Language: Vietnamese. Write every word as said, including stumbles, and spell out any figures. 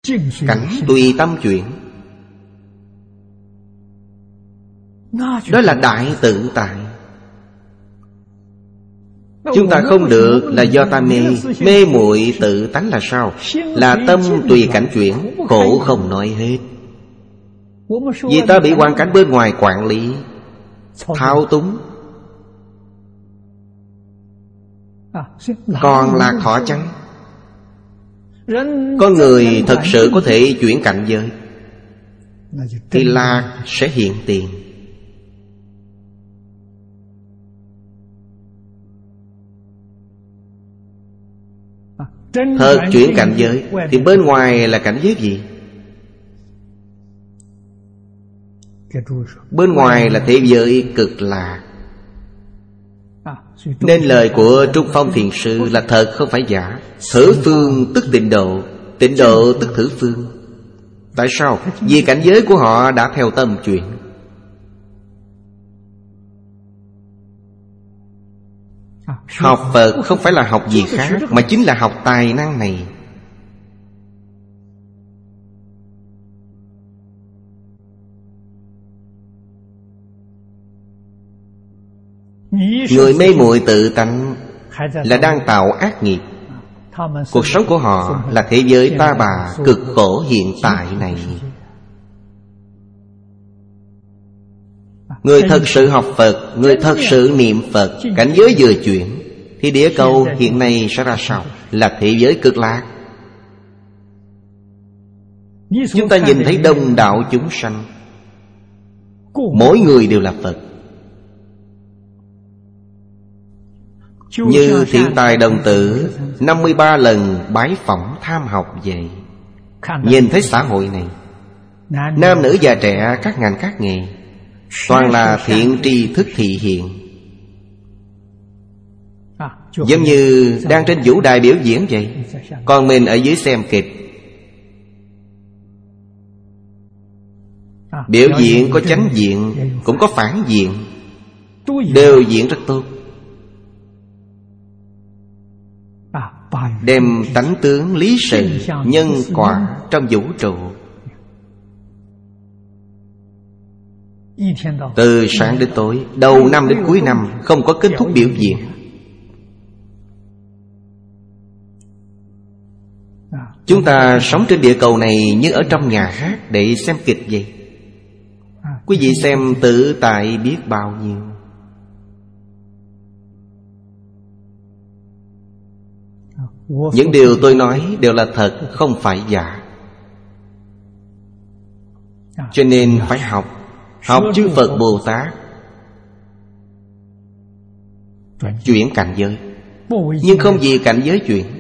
cảnh tùy tâm chuyển. Đó là đại tự tại. Chúng ta không được là do ta mê. Mê muội tự tánh là sao? Là tâm tùy cảnh chuyển, khổ không nói hết. Vì ta bị hoàn cảnh bên ngoài quản lý, thao túng. Còn lạc thọ chăng? Con người thật sự có thể chuyển cảnh giới thì lạc sẽ hiện tiền. Thật chuyển cảnh giới thì bên ngoài là cảnh giới gì? Bên ngoài là thế giới cực lạc. Nên lời của Trung Phong Thiền Sư là thật không phải giả. Thử phương tức tịnh độ, tịnh độ tức thử phương. Tại sao? Vì cảnh giới của họ đã theo tâm chuyển. Học Phật không phải là học gì khác, mà chính là học tài năng này. Người mê muội tự tánh là đang tạo ác nghiệp. Cuộc sống của họ là thế giới ta bà cực khổ hiện tại này. Người thật sự học Phật, người thật sự niệm Phật, cảnh giới vừa chuyển thì địa cầu hiện nay sẽ ra sao? Là thế giới cực lạc. Chúng ta nhìn thấy đông đảo chúng sanh, mỗi người đều là Phật. Như Thiện Tài Đồng Tử năm mươi ba lần bái phỏng tham học vậy. Nhìn thấy xã hội này, nam nữ già trẻ, các ngành các nghề, toàn là thiện tri thức thị hiện. Giống như đang trên vũ đài biểu diễn vậy, còn mình ở dưới xem kịch. Biểu diễn có chánh diện, cũng có phản diện, đều diễn rất tốt. Đem tánh tướng lý sự, nhân quả trong vũ trụ, từ sáng đến tối, đầu năm đến cuối năm, không có kết thúc biểu diễn. Chúng ta sống trên địa cầu này như ở trong nhà hát để xem kịch vậy. Quý vị xem tự tại biết bao nhiêu. Những điều tôi nói đều là thật, không phải giả. Cho nên phải học. Học chư Phật Bồ Tát chuyển cảnh giới, nhưng không vì cảnh giới chuyển.